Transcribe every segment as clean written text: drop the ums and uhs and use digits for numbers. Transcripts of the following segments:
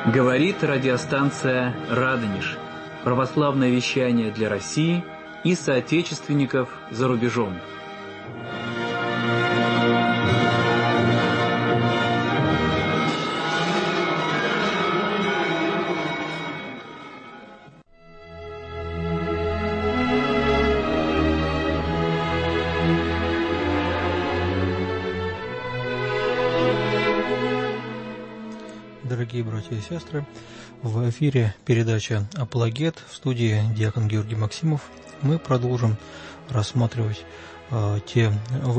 Говорит радиостанция «Радонеж». Православное вещание для России и соотечественников за рубежом. Дорогие братья и сестры, в эфире передача «Апологет», в студии диакон Георгий Максимов. Мы продолжим рассматривать те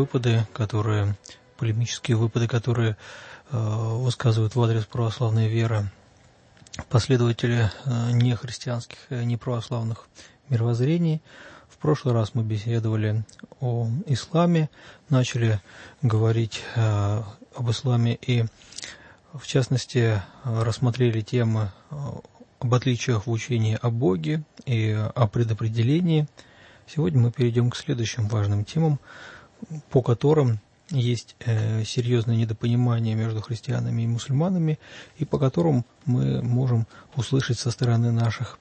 полемические выпады, которые высказывают в адрес православной веры последователи нехристианских, неправославных мировоззрений. В прошлый раз мы беседовали о исламе, начали говорить об исламе и в частности, рассмотрели темы об отличиях в учении о Боге и о предопределении. Сегодня мы перейдем к следующим важным темам, по которым есть серьезное недопонимание между христианами и мусульманами, и по которым мы можем услышать со стороны наших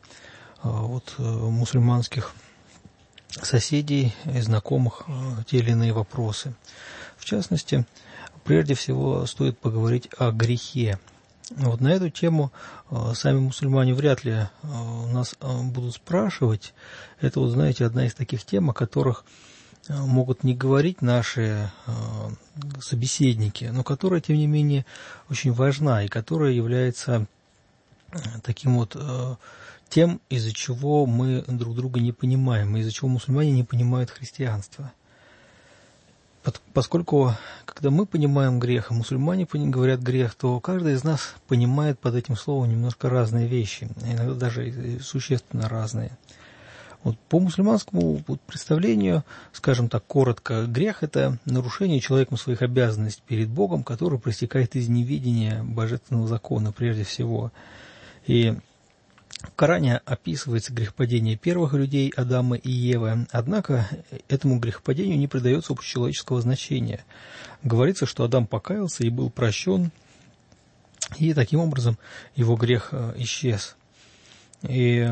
мусульманских соседей и знакомых те или иные вопросы. В частности, прежде всего стоит поговорить о грехе. На эту тему сами мусульмане вряд ли нас будут спрашивать. Это, знаете, одна из таких тем, о которых могут не говорить наши собеседники, но которая, тем не менее, очень важна и которая является таким тем, из-за чего мы друг друга не понимаем, из-за чего мусульмане не понимают христианство. Поскольку, когда мы понимаем грех, а мусульмане говорят грех, то каждый из нас понимает под этим словом немножко разные вещи, иногда даже существенно разные. По мусульманскому представлению, скажем так коротко, грех – это нарушение человеком своих обязанностей перед Богом, которое проистекает из неведения божественного закона прежде всего. И в Коране описывается грехопадение первых людей Адама и Евы, однако этому грехопадению не придается общечеловеческого значения. Говорится, что Адам покаялся и был прощен, и таким образом его грех исчез. И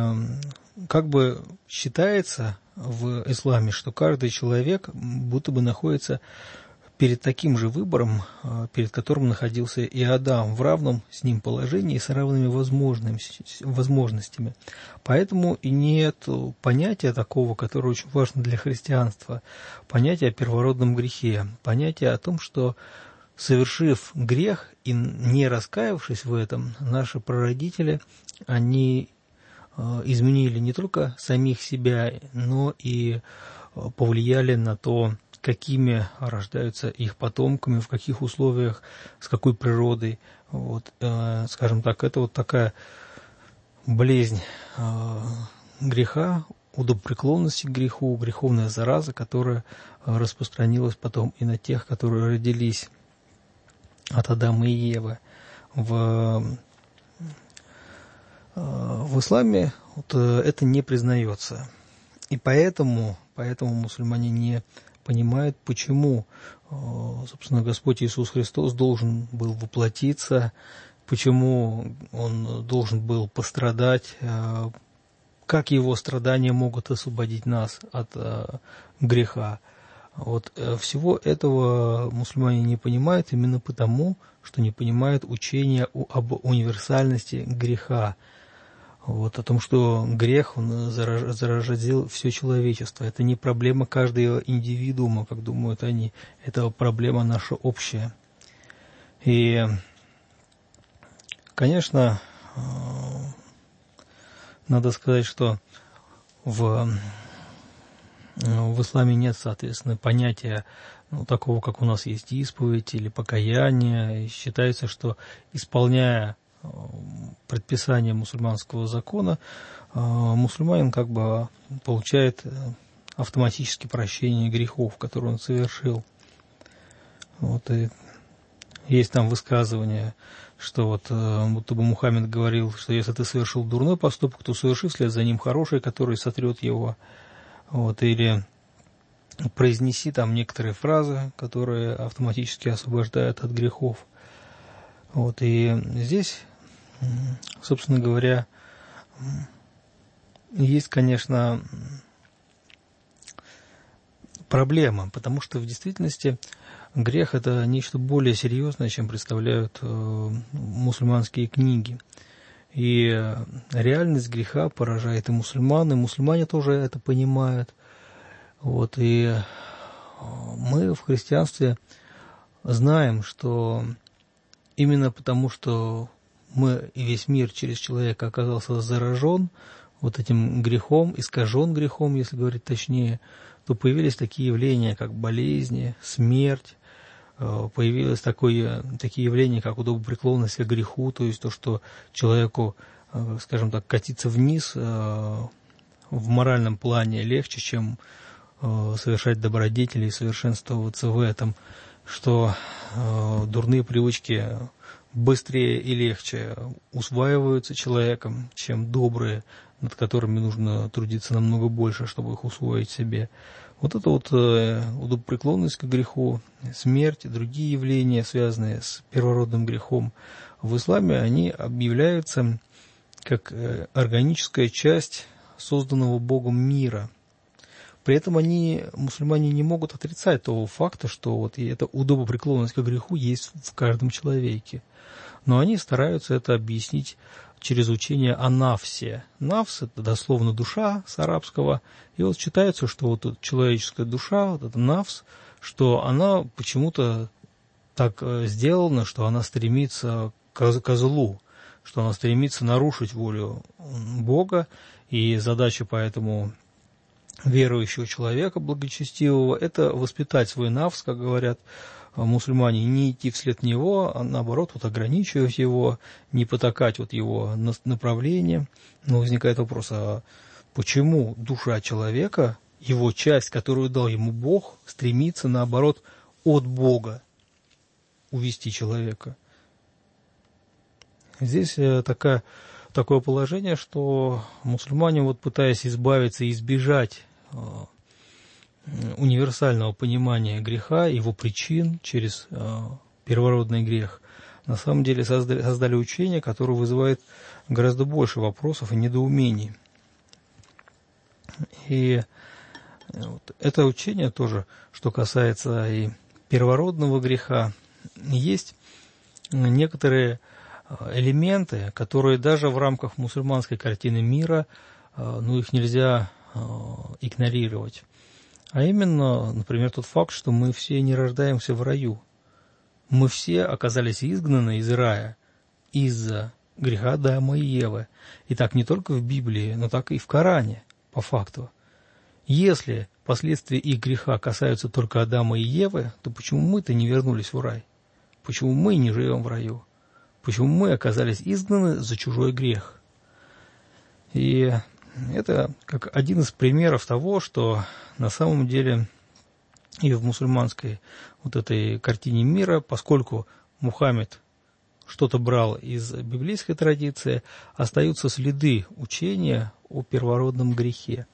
считается в исламе, что каждый человек будто бы находится перед таким же выбором, перед которым находился и Адам, в равном с ним положении и с равными возможностями. Поэтому и нет понятия такого, которое очень важно для христианства, понятия о первородном грехе, понятия о том, что, совершив грех и не раскаявшись в этом, наши прародители, они изменили не только самих себя, но и повлияли на то, какими рождаются их потомками, в каких условиях, с какой природой. Скажем так, это такая болезнь греха, удобопреклонности к греху, греховная зараза, которая распространилась потом и на тех, которые родились от Адама и Евы. В исламе это не признается. И поэтому мусульмане не понимают, почему, собственно, Господь Иисус Христос должен был воплотиться, почему Он должен был пострадать, как Его страдания могут освободить нас от греха. Всего этого мусульмане не понимают именно потому, что не понимают учения об универсальности греха. О том, что грех, он заразил все человечество. Это не проблема каждого индивидуума, как думают они. Это проблема наша общая. И, конечно, надо сказать, что в исламе нет, соответственно, понятия такого, как у нас есть исповедь или покаяние. И считается, что, исполняя предписание мусульманского закона, мусульманин получает автоматически прощение грехов, которые он совершил. И есть там высказывание, что будто бы Мухаммед говорил, что если ты совершил дурной поступок, то соверши вслед за ним хороший, который сотрет его. Или произнеси там некоторые фразы, которые автоматически освобождают от грехов. И здесь собственно говоря, есть, конечно, проблема, потому что в действительности грех – это нечто более серьезное, чем представляют мусульманские книги. И реальность греха поражает и мусульмане тоже это понимают. Вот, и мы в христианстве знаем, что именно потому, что мы и весь мир через человека оказался заражен вот этим грехом, искажен грехом, если говорить точнее, то появились такие явления, как болезни, смерть, появились такие явления, как удобопреклонность к греху, то есть то, что человеку, скажем так, катиться вниз в моральном плане легче, чем совершать добродетели и совершенствоваться в этом, что дурные привычки быстрее и легче усваиваются человеком, чем добрые, над которыми нужно трудиться намного больше, чтобы их усвоить себе. Вот это вот удобопреклонность к греху, смерть и другие явления, связанные с первородным грехом, в исламе они объявляются как органическая часть созданного Богом мира. При этом мусульмане, не могут отрицать того факта, что вот эта удобопреклонность к греху есть в каждом человеке. Но они стараются это объяснить через учение о нафсе. Нафс – это дословно душа с арабского. И вот считается, что вот эта человеческая душа, вот эта нафс, что она почему-то так сделана, что она стремится к злу, что она стремится нарушить волю Бога. И задача поэтому верующего человека, благочестивого, это воспитать свой нафс, как говорят мусульмане, не идти вслед него, а наоборот вот ограничивать его, не потакать вот его направление. Но возникает вопрос, а почему душа человека, его часть, которую дал ему Бог, стремится наоборот от Бога увести человека? Здесь такое положение, что мусульмане, вот пытаясь избавиться и избежать универсального понимания греха, его причин через первородный грех, на самом деле создали учение, которое вызывает гораздо больше вопросов и недоумений. И вот это учение тоже, что касается и первородного греха, есть некоторые элементы, которые даже в рамках мусульманской картины мира, их нельзя игнорировать. А именно, например, тот факт, что мы все не рождаемся в раю. Мы все оказались изгнаны из рая из-за греха Адама и Евы. И так не только в Библии, но так и в Коране, по факту. Если последствия их греха касаются только Адама и Евы, то почему мы-то не вернулись в рай? Почему мы не живем в раю? Почему мы оказались изгнаны за чужой грех? И это как один из примеров того, что на самом деле и в мусульманской вот этой картине мира, поскольку Мухаммед что-то брал из библейской традиции, остаются следы учения о первородном грехе.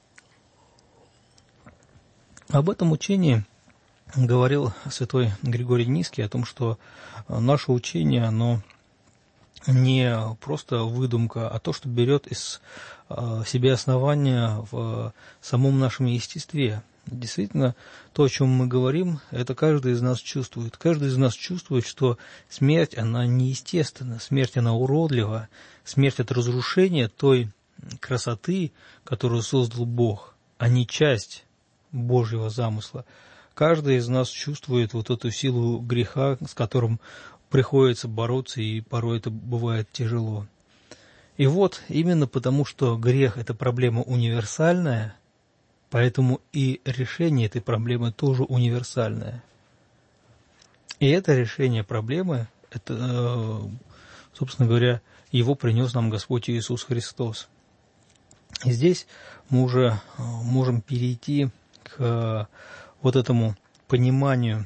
Об этом учении говорил святой Григорий Низкий, о том, что наше учение, оно не просто выдумка, а то, что берет из себя основания в самом нашем естестве. Действительно, то, о чем мы говорим, это каждый из нас чувствует. Каждый из нас чувствует, что смерть, она неестественна, смерть, она уродлива, смерть – это разрушение той красоты, которую создал Бог, а не часть Божьего замысла. Каждый из нас чувствует вот эту силу греха, с которым приходится бороться, и порой это бывает тяжело. И вот именно потому, что грех – это проблема универсальная, поэтому и решение этой проблемы тоже универсальное. И это решение проблемы, это, собственно говоря, его принес нам Господь Иисус Христос. И здесь мы уже можем перейти к вот этому пониманию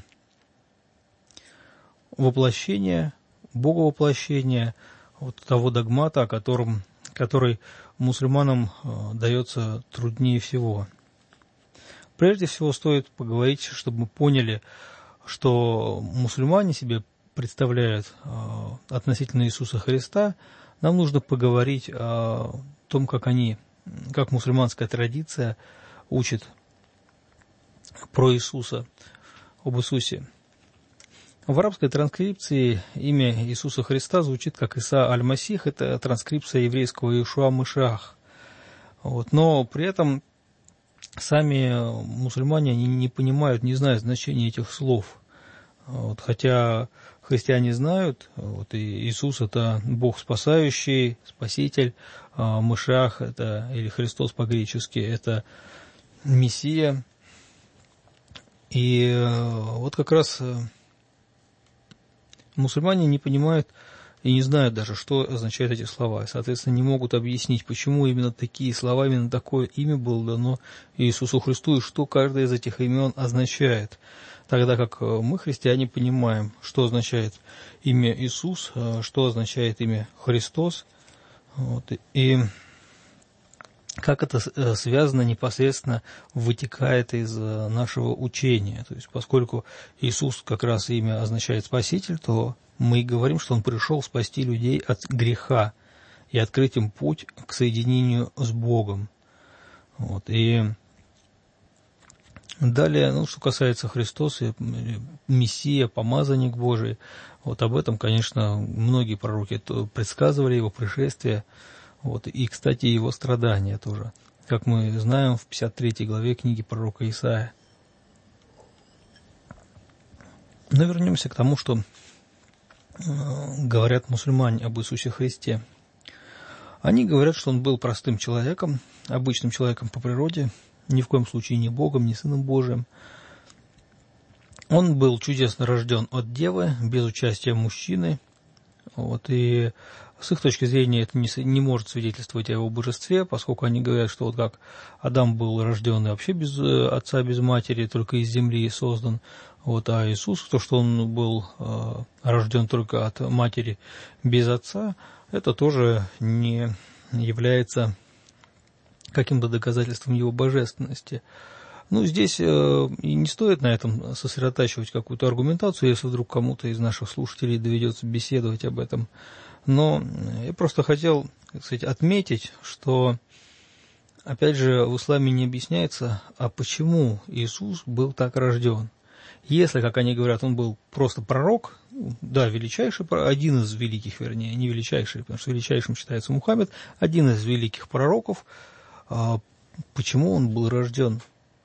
воплощения, боговоплощения, вот того догмата, который мусульманам дается труднее всего. Прежде всего стоит поговорить, чтобы мы поняли, что мусульмане себе представляют относительно Иисуса Христа, нам нужно поговорить о том, как мусульманская традиция учит про Иисуса, об Иисусе. В арабской транскрипции имя Иисуса Христа звучит как Иса аль-Масих, это транскрипция еврейского Иешуа Машиах. Но при этом сами мусульмане не понимают, не знают значения этих слов. Хотя христиане знают, и Иисус – это Бог спасающий, Спаситель, Машиах – это, или Христос по-гречески, это Мессия. И как раз мусульмане не понимают и не знают даже, что означают эти слова. И, соответственно, не могут объяснить, почему именно такие слова, именно такое имя было дано Иисусу Христу, и что каждое из этих имен означает. Тогда как мы, христиане, понимаем, что означает имя Иисус, что означает имя Христос, и как это связано непосредственно, вытекает из нашего учения. То есть, поскольку Иисус как раз имя означает Спаситель, то мы говорим, что Он пришел спасти людей от греха и открыть им путь к соединению с Богом. И далее, что касается Христоса, Мессия, помазанник Божий, об этом, конечно, многие пророки предсказывали Его пришествие, и, кстати, Его страдания тоже, как мы знаем в 53 главе книги пророка Исаия. Но вернемся к тому, что говорят мусульмане об Иисусе Христе. Они говорят, что Он был простым человеком, обычным человеком по природе, ни в коем случае не Богом, не Сыном Божиим. Он был чудесно рожден от девы, без участия мужчины. И с их точки зрения это не может свидетельствовать о Его божестве, поскольку они говорят, что как Адам был рожден вообще без отца, без матери, только из земли создан, а Иисус, то, что Он был рожден только от матери без отца, это тоже не является каким-то доказательством Его божественности. Здесь и не стоит на этом сосредотачивать какую-то аргументацию, если вдруг кому-то из наших слушателей доведется беседовать об этом. Но я просто хотел, отметить, что, опять же, в исламе не объясняется, а почему Иисус был так рожден. Если, как они говорят, Он был просто пророк, да, величайший, один из великих, вернее, не величайший, потому что величайшим считается Мухаммед, один из великих пророков, почему Он был рожден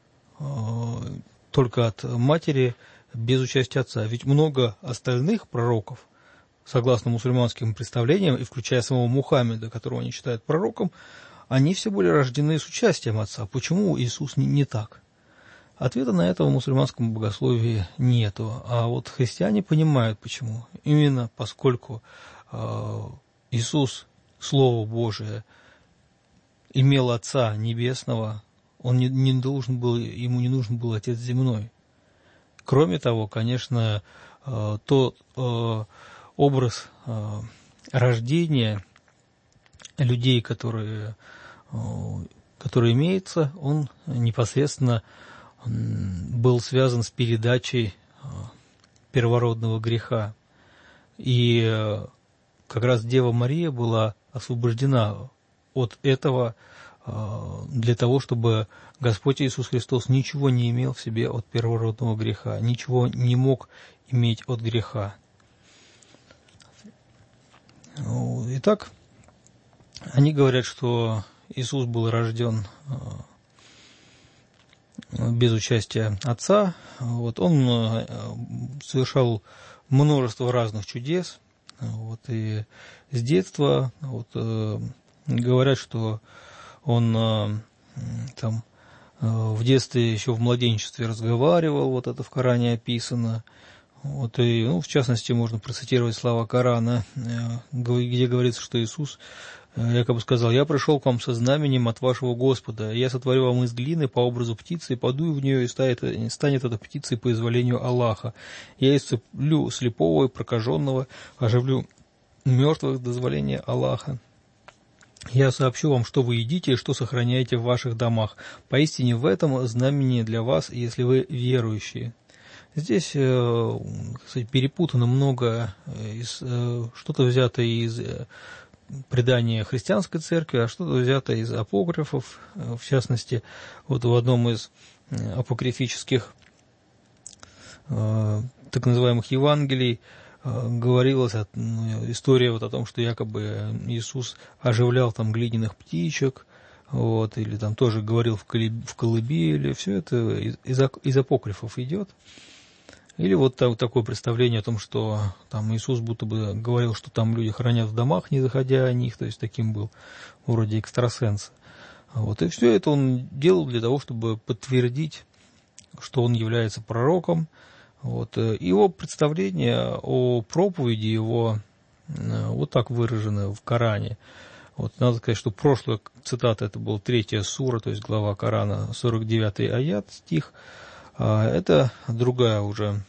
только от матери, без участия отца? Ведь много остальных пророков, согласно мусульманским представлениям, и включая самого Мухаммеда, которого они считают пророком, они все были рождены с участием отца. Почему Иисус не так? Ответа на это в мусульманском богословии нету. А христиане понимают, почему. Именно поскольку Иисус, Слово Божие, имел Отца Небесного, ему не нужен был Отец земной. Кроме того, конечно, тот образ рождения людей, который имеется, он непосредственно был связан с передачей первородного греха. И как раз Дева Мария была освобождена от этого для того, чтобы Господь Иисус Христос ничего не имел в себе от первородного греха, ничего не мог иметь от греха. Итак, они говорят, что Иисус был рожден без участия Отца. Он совершал множество разных чудес. И с детства говорят, что он в детстве, еще в младенчестве разговаривал, это в Коране описано. В частности, можно процитировать слова Корана, где говорится, что Иисус якобы сказал: «Я пришел к вам со знаменем от вашего Господа, я сотворю вам из глины по образу птицы, и подую в нее, и станет эта птицей по изволению Аллаха. Я исцеплю слепого и прокаженного, оживлю мертвых до дозволения Аллаха. Я сообщу вам, что вы едите и что сохраняете в ваших домах. Поистине в этом знамение для вас, если вы верующие». Здесь, кстати, перепутано много, что-то взято из предания христианской церкви, а что-то взято из апокрифов. В частности, вот в одном из апокрифических так называемых Евангелий говорилась история вот о том, что якобы Иисус оживлял там глиняных птичек, вот, или там тоже говорил в колыбели. Все это из апокрифов идет. Или вот такое представление о том, что там Иисус будто бы говорил, что там люди хранят в домах, не заходя о них, то есть таким был вроде экстрасенс. Вот, и все это он делал для того, чтобы подтвердить, что он является пророком. Вот, его представление о проповеди его вот так выражено в Коране. Вот, надо сказать, что прошлая цитата, это была 3 сура, то есть глава Корана, 49-й аят, стих. Это другие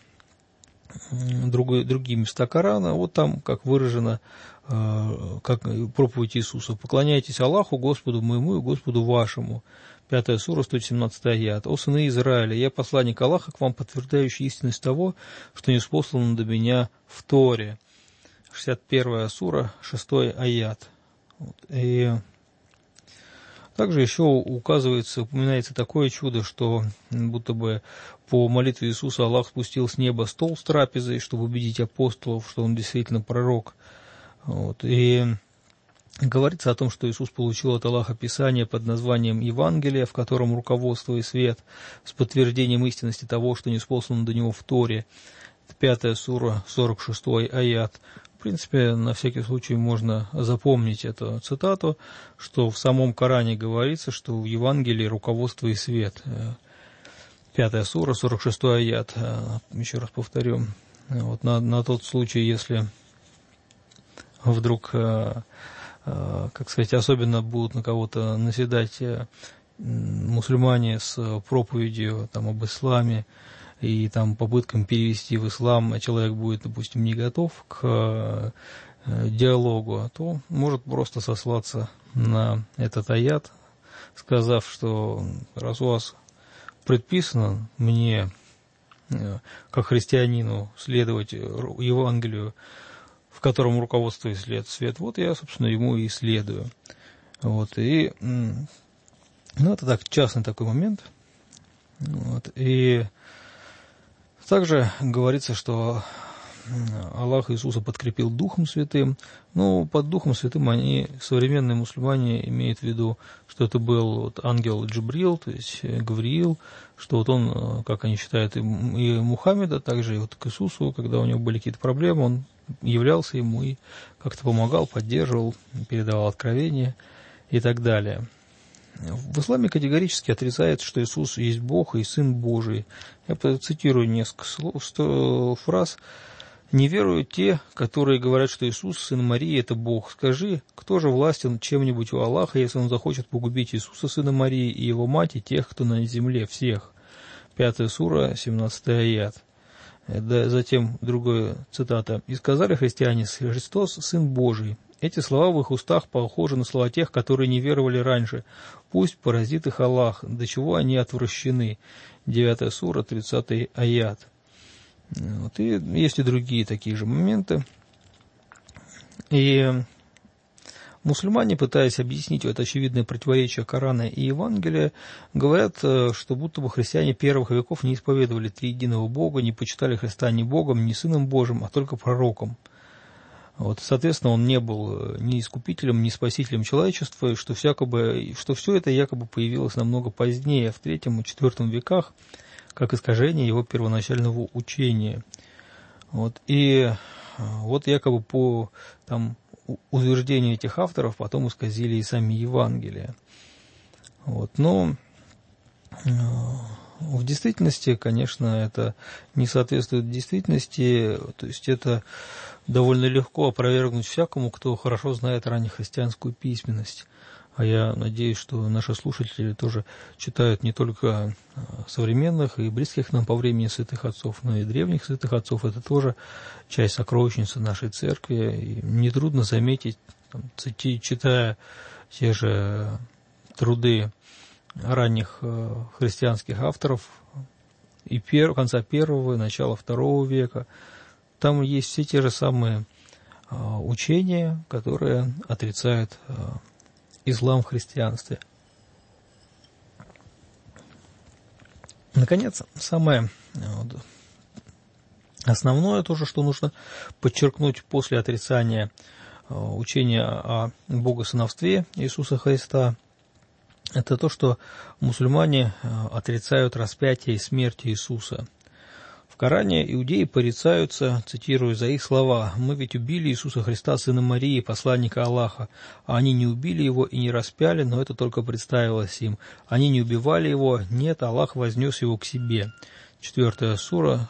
места Корана. Вот там, как выражено, как проповедь Иисуса: «Поклоняйтесь Аллаху, Господу моему и Господу вашему». 5 сура, 117 аят. «О сыны Израиля, я посланник Аллаха к вам, подтверждающий истинность того, что ниспослано до меня в Торе». 61 сура, 6 аят. Вот. И также еще упоминается такое чудо, что будто бы по молитве Иисуса Аллах спустил с неба стол с трапезой, чтобы убедить апостолов, что он действительно пророк. Вот. И говорится о том, что Иисус получил от Аллаха Писание под названием Евангелие, в котором руководство и свет, с подтверждением истинности того, что ниспослано до него в Торе. 5 сура, 46 аят. В принципе, на всякий случай можно запомнить эту цитату, что в самом Коране говорится, что в Евангелии руководство и свет. 5 сура, 46 аят. Еще раз повторю. Вот на тот случай, если вдруг, как сказать, особенно будут на кого-то наседать мусульмане с проповедью там об исламе и там попыткам перевести в ислам, а человек будет, допустим, не готов к диалогу, то может просто сослаться на этот аят, сказав, что раз у вас предписано мне, как христианину, следовать Евангелию, в котором руководство и свет, вот я, собственно, ему и следую. Вот, и, это так, частный такой момент. Вот, и также говорится, что Аллах Иисуса подкрепил Духом Святым. Ну, под Духом Святым современные мусульмане, имеют в виду, что это был ангел Джибрил, то есть Гавриил, что вот он, как они считают, и Мухаммеда, также и вот к Иисусу, когда у него были какие-то проблемы, он являлся ему и как-то помогал, поддерживал, передавал откровения и так далее. В исламе категорически отрицается, что Иисус есть Бог и Сын Божий. Я процитирую несколько фраз. «Не веруют те, которые говорят, что Иисус, Сын Марии, это Бог. Скажи, кто же властен чем-нибудь у Аллаха, если он захочет погубить Иисуса, Сына Марии, и его мать, и тех, кто на земле, всех?» 5 сура, 17 аят. Затем другая цитата. «И сказали христиане: Христос, Сын Божий». Эти слова в их устах похожи на слова тех, которые не веровали раньше. Пусть поразит их Аллах, до чего они отвращены. 9 сура, 30 аят. Вот, и есть и другие такие же моменты. И мусульмане, пытаясь объяснить это очевидное противоречие Корана и Евангелия, говорят, что будто бы христиане первых веков не исповедовали триединого Бога, не почитали Христа ни Богом, ни Сыном Божьим, а только пророком. Вот, соответственно, он не был ни искупителем, ни спасителем человечества, и что все это якобы появилось намного позднее, в III и IV веках, как искажение его первоначального учения. Вот, и вот якобы по утверждению этих авторов потом исказили и сами Евангелия. Вот, но в действительности, конечно, это не соответствует действительности, то есть это довольно легко опровергнуть всякому, кто хорошо знает раннехристианскую письменность. А я надеюсь, что наши слушатели тоже читают не только современных и близких нам по времени святых отцов, но и древних святых отцов. Это тоже часть сокровищницы нашей церкви. И нетрудно заметить, читая те же труды ранних христианских авторов и конца первого, и начала II века. Там есть все те же самые учения, которые отрицают ислам в христианстве. Наконец, самое основное тоже, что нужно подчеркнуть после отрицания учения о богосыновстве Иисуса Христа, это то, что мусульмане отрицают распятие и смерть Иисуса. В Коране иудеи порицаются, цитирую за их слова: «Мы ведь убили Иисуса Христа, сына Марии, посланника Аллаха, а они не убили его и не распяли, но это только представилось им. Они не убивали его, нет, Аллах вознес его к себе». 4 сура,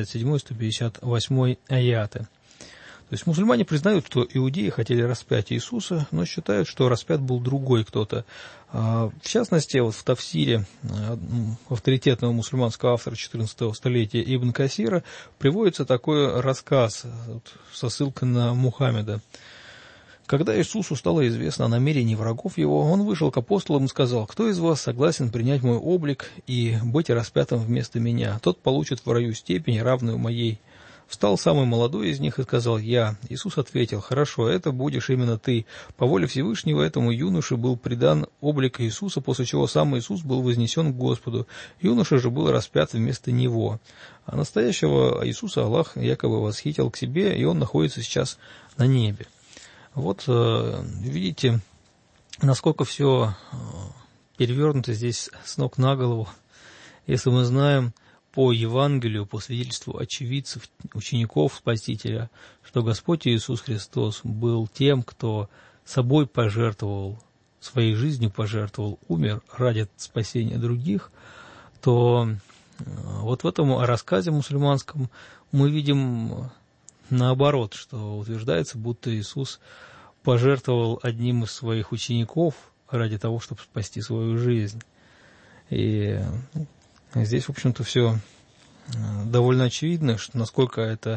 157-158 аяты. То есть мусульмане признают, что иудеи хотели распять Иисуса, но считают, что распят был другой кто-то. В частности, вот в Тафсире авторитетного мусульманского автора 14 столетия Ибн Касира приводится такой рассказ со ссылкой на Мухаммеда. Когда Иисусу стало известно о намерении врагов его, он вышел к апостолам и сказал: «Кто из вас согласен принять мой облик и быть распятым вместо меня? Тот получит в раю степень, равную моей». Встал самый молодой из них и сказал: «Я». Иисус ответил: «Хорошо, это будешь именно ты». По воле Всевышнего этому юноше был придан облик Иисуса, после чего сам Иисус был вознесен к Господу. Юноша же был распят вместо него. А настоящего Иисуса Аллах якобы восхитил к себе, и он находится сейчас на небе. Вот видите, насколько все перевернуто здесь с ног на голову. Если мы знаем по Евангелию, по свидетельству очевидцев, учеников Спасителя, что Господь Иисус Христос был тем, кто собой пожертвовал, своей жизнью пожертвовал, умер ради спасения других, то вот в этом рассказе мусульманском мы видим наоборот, что утверждается, будто Иисус пожертвовал одним из своих учеников ради того, чтобы спасти свою жизнь. И здесь, в общем-то, все довольно очевидно, что насколько это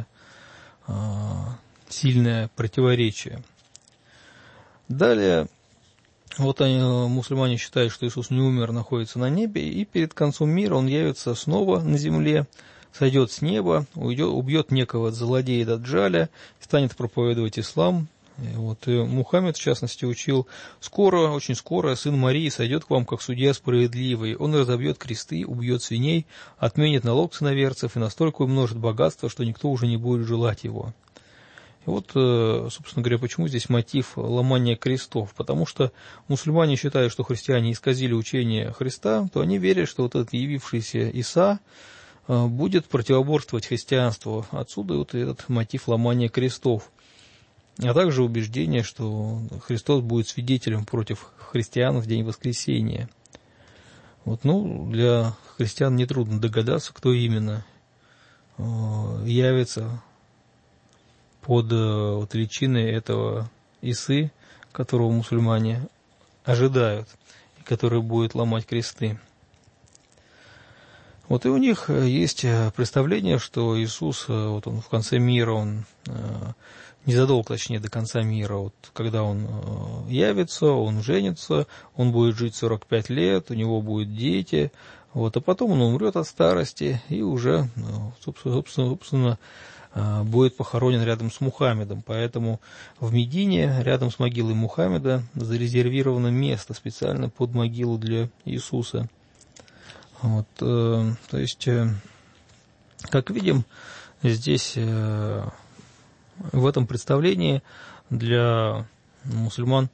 сильное противоречие. Далее, вот мусульмане считают, что Иисус не умер, находится на небе, и перед концом мира Он явится снова на земле, сойдет с неба, убьет некого злодея Даджаля, станет проповедовать ислам. И Мухаммед, в частности, учил: «Скоро, очень скоро, сын Марии сойдет к вам, как судья справедливый. Он разобьет кресты, убьет свиней, отменит налог с иноверцев и настолько умножит богатство, что никто уже не будет желать его». И собственно говоря, почему здесь мотив ломания крестов? Потому что мусульмане считают, что христиане исказили учение Христа, то они верят, что вот этот явившийся Иса будет противоборствовать христианству. Отсюда этот мотив ломания крестов. А также убеждение, что Христос будет свидетелем против христиан в день воскресения. Для христиан нетрудно догадаться, кто именно явится под личиной этого Исы, которого мусульмане ожидают, и который будет ломать кресты. И у них есть представление, что Иисус, он в конце мира, он незадолго, точнее, до конца мира, когда он явится, он женится, он будет жить 45 лет, у него будут дети, а потом он умрет от старости и уже, собственно, будет похоронен рядом с Мухаммедом. Поэтому в Медине, рядом с могилой Мухаммеда, зарезервировано место специально под могилу для Иисуса. То есть, как видим, здесь в этом представлении для мусульман,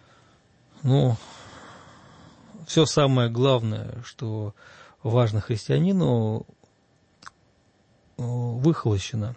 все самое главное, что важно христианину, выхолощено.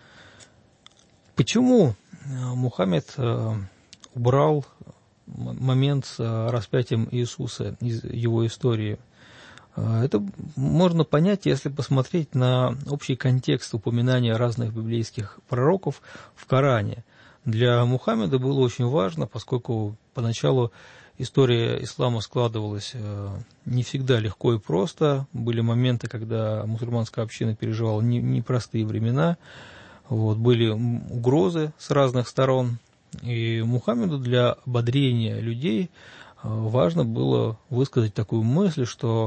Почему Мухаммед убрал момент с распятием Иисуса из его истории? Это можно понять, если посмотреть на общий контекст упоминания разных библейских пророков в Коране. Для Мухаммеда было очень важно, поскольку поначалу история ислама складывалась не всегда легко и просто. Были моменты, когда мусульманская община переживала непростые времена, были угрозы с разных сторон. И Мухаммеду для ободрения людей важно было высказать такую мысль, что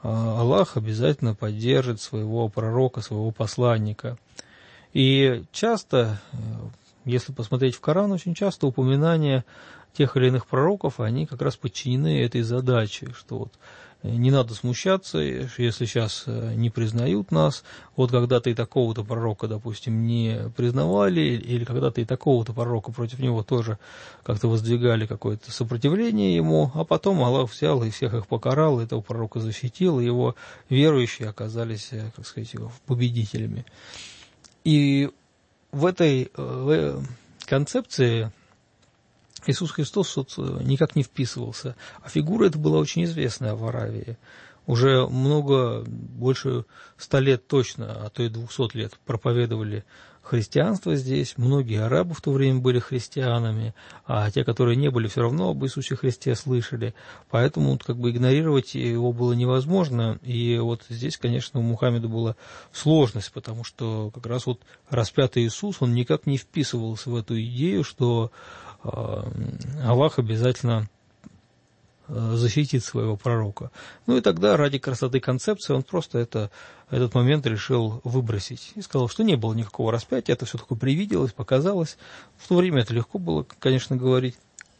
Аллах обязательно поддержит своего пророка, своего посланника. И часто, если посмотреть в Коран, очень часто упоминания тех или иных пророков, они как раз подчинены этой задаче, что вот не надо смущаться, если сейчас не признают нас, вот когда-то и такого-то пророка, допустим, не признавали, или когда-то и такого-то пророка против него тоже как-то воздвигали какое-то сопротивление ему, а потом Аллах взял и всех их покарал, этого пророка защитил, и его верующие оказались, как сказать, победителями. И в этой концепции Иисус Христос никак не вписывался, а фигура эта была очень известная в Аравии. Уже больше 100 лет точно, а то и 200 лет проповедовали христианство здесь. Многие арабы в то время были христианами, а те, которые не были, все равно об Иисусе Христе слышали. Поэтому как бы игнорировать его было невозможно. И вот здесь, конечно, у Мухаммеда была сложность, потому что как раз вот распятый Иисус, он никак не вписывался в эту идею, что Аллах обязательно защитит своего пророка. Ну и тогда ради красоты концепции он просто этот момент решил выбросить. И сказал, что не было никакого распятия, это все такое привиделось, показалось. В то время это легко было, конечно, говорить,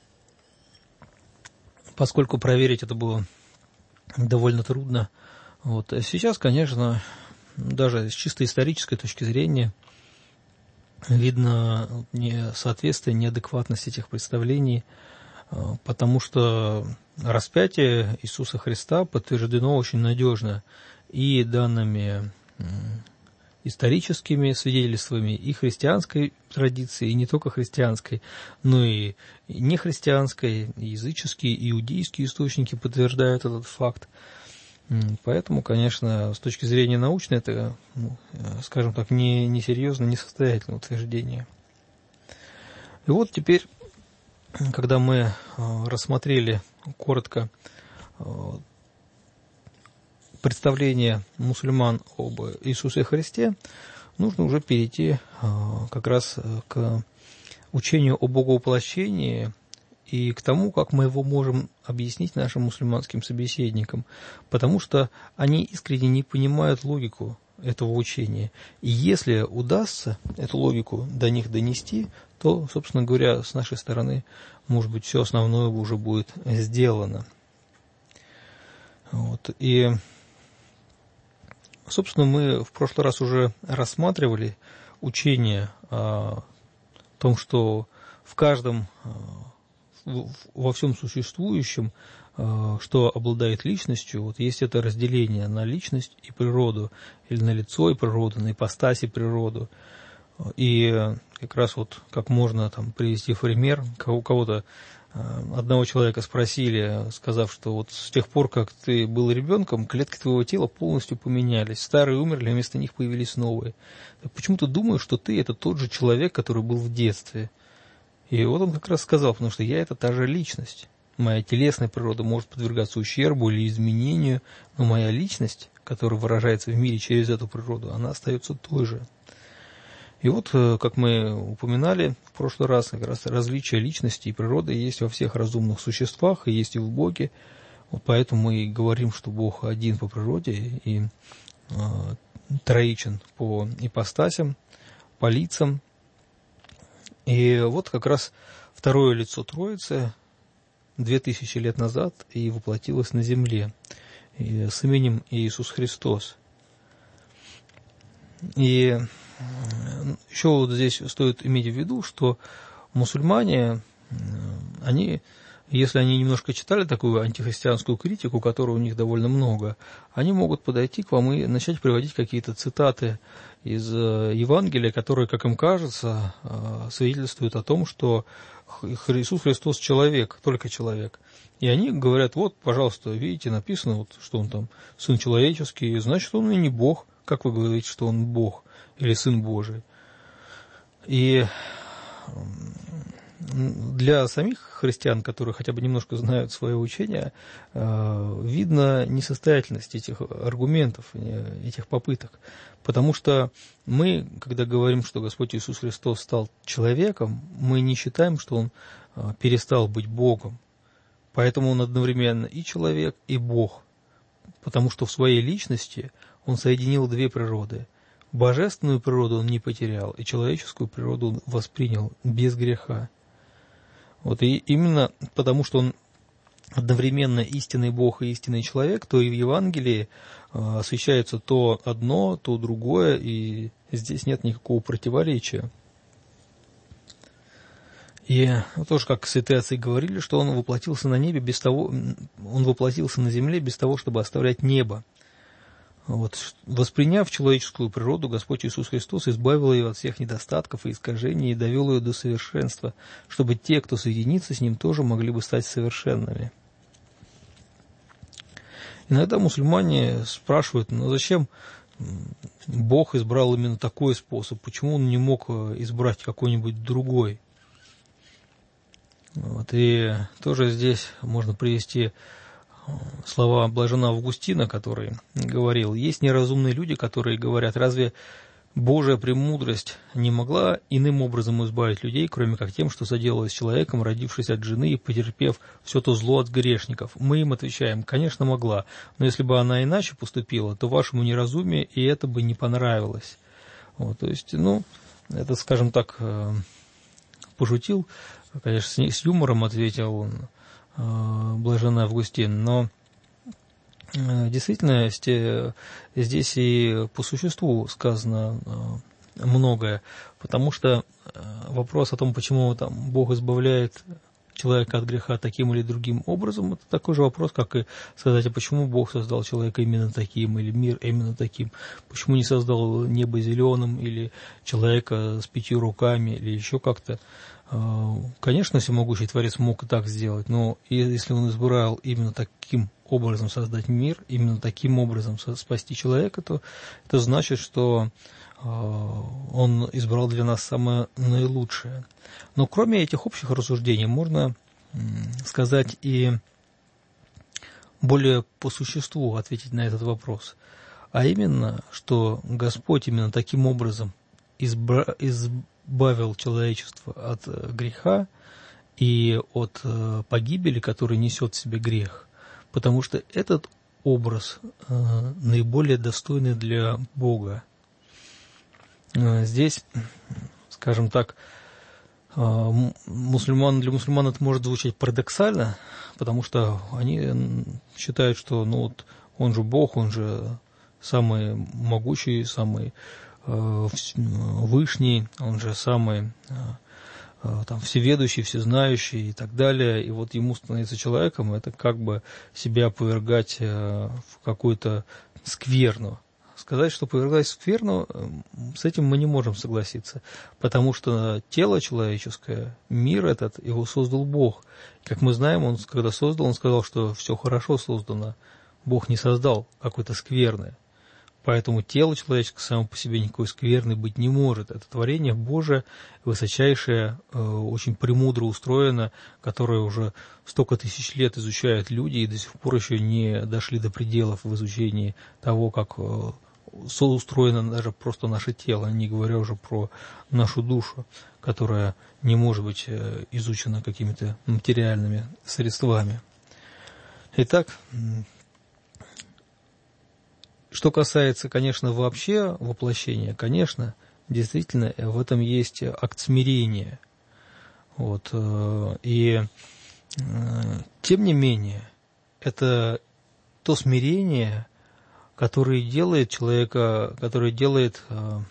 поскольку проверить это было довольно трудно. Вот. А сейчас, конечно, даже с чисто исторической точки зрения видно несоответствие, неадекватность этих представлений, потому что распятие Иисуса Христа подтверждено очень надежно и данными историческими свидетельствами, и христианской традиции, и не только христианской, но и нехристианской, и языческие, иудейские источники подтверждают этот факт. Поэтому, конечно, с точки зрения научной, это, скажем так, несерьезно, несостоятельное утверждение. И вот теперь, когда мы рассмотрели коротко представление мусульман об Иисусе Христе, нужно уже перейти как раз к учению о Боговоплощении и к тому, как мы его можем объяснить нашим мусульманским собеседникам, потому что они искренне не понимают логику этого учения. И если удастся эту логику до них донести, то, собственно говоря, с нашей стороны, может быть, все основное уже будет сделано. Вот. И, собственно, мы в прошлый раз уже рассматривали учение о том, что в каждом, во всем существующем, что обладает личностью, вот есть это разделение на личность и природу, или на лицо и природу, на ипостась и природу. И как раз вот как можно там привести пример, у кого-то одного человека спросили, сказав, что вот с тех пор, как ты был ребенком, клетки твоего тела полностью поменялись, старые умерли, а вместо них появились новые. Почему ты думаешь, что ты это тот же человек, который был в детстве? И вот он как раз сказал, потому что я это та же личность. Моя телесная природа может подвергаться ущербу или изменению, но моя личность, которая выражается в мире через эту природу, она остается той же. И вот, как мы упоминали в прошлый раз, как раз различие личности и природы есть во всех разумных существах и есть и в Боге. Вот поэтому мы и говорим, что Бог один по природе и троичен по ипостасям, по лицам. И вот как раз второе лицо Троицы 2000 лет назад и воплотилось на земле и с именем Иисус Христос. И еще вот здесь стоит иметь в виду, что мусульмане, если они немножко читали такую антихристианскую критику, которой у них довольно много, они могут подойти к вам и начать приводить какие-то цитаты из Евангелия, которые, как им кажется, свидетельствуют о том, что Иисус Христос человек, только человек. И они говорят, вот, пожалуйста, видите, написано, вот, что он там Сын человеческий, значит, он и не Бог. Как вы говорите, что он Бог или Сын Божий? И для самих христиан, которые хотя бы немножко знают свое учение, видно несостоятельность этих аргументов, этих попыток. Потому что мы, когда говорим, что Господь Иисус Христос стал человеком, мы не считаем, что Он перестал быть Богом. Поэтому Он одновременно и человек, и Бог. потому что в своей личности он соединил две природы. Божественную природу он не потерял, и человеческую природу он воспринял без греха. Вот, и именно потому, что он одновременно истинный Бог и истинный человек, то и в Евангелии освещается то одно, то другое, и здесь нет никакого противоречия. И тоже, как святые отцы говорили, что он воплотился на небе без того, он воплотился на земле без того, чтобы оставлять небо. Вот. Восприняв человеческую природу, Господь Иисус Христос избавил ее от всех недостатков и искажений и довел ее до совершенства, чтобы те, кто соединится с Ним, тоже могли бы стать совершенными. Иногда мусульмане спрашивают, зачем Бог избрал именно такой способ, почему Он не мог избрать какой-нибудь другой? Вот. И тоже здесь можно привести слова блаженного Августина, который говорил: есть неразумные люди, которые говорят, разве Божья премудрость не могла иным образом избавить людей, кроме как тем, что соделалось с человеком, родившись от жены и потерпев все то зло от грешников? Мы им отвечаем: конечно, могла, но если бы она иначе поступила, то вашему неразумию и это бы не понравилось. Вот, то есть, это, скажем так, пошутил, конечно, с юмором ответил блаженный Августин, но действительно здесь и по существу сказано многое, потому что вопрос о том, почему Бог избавляет человека от греха таким или другим образом, это такой же вопрос, как и сказать, а почему Бог создал человека именно таким, или мир именно таким, почему не создал небо зеленым, или человека с 5 руками, или еще как-то. Конечно, всемогущий Творец мог и так сделать, но если он избрал именно таким образом создать мир, именно таким образом спасти человека, то это значит, что он избрал для нас самое наилучшее. Но кроме этих общих рассуждений, можно сказать и более по существу ответить на этот вопрос. А именно, что Господь именно таким образом избавил человечество от греха и от погибели, которую несет в себе грех, потому что этот образ наиболее достойный для Бога. Здесь, скажем так, для мусульман это может звучать парадоксально, потому что они считают, что он же Бог, он же самый могучий, самый вышний, он же самый всеведущий, всезнающий и так далее. И вот ему становиться человеком, это как бы себя повергать в какую-то скверну. Сказать, что повергать в скверну, с этим мы не можем согласиться, потому что тело человеческое, мир этот, его создал Бог. Как мы знаем, он, когда создал, он сказал, что все хорошо создано. Бог не создал какое-то скверное. Поэтому тело человеческое само по себе никакой скверной быть не может. Это творение Божие, высочайшее, очень премудро устроено, которое уже столько тысяч лет изучают люди и до сих пор еще не дошли до пределов в изучении того, как устроено даже просто наше тело, не говоря уже про нашу душу, которая не может быть изучена какими-то материальными средствами. Итак, что касается, конечно, вообще воплощения, конечно, действительно, в этом есть акт смирения. Вот. И тем не менее, это то смирение, которое делает человека, которое делает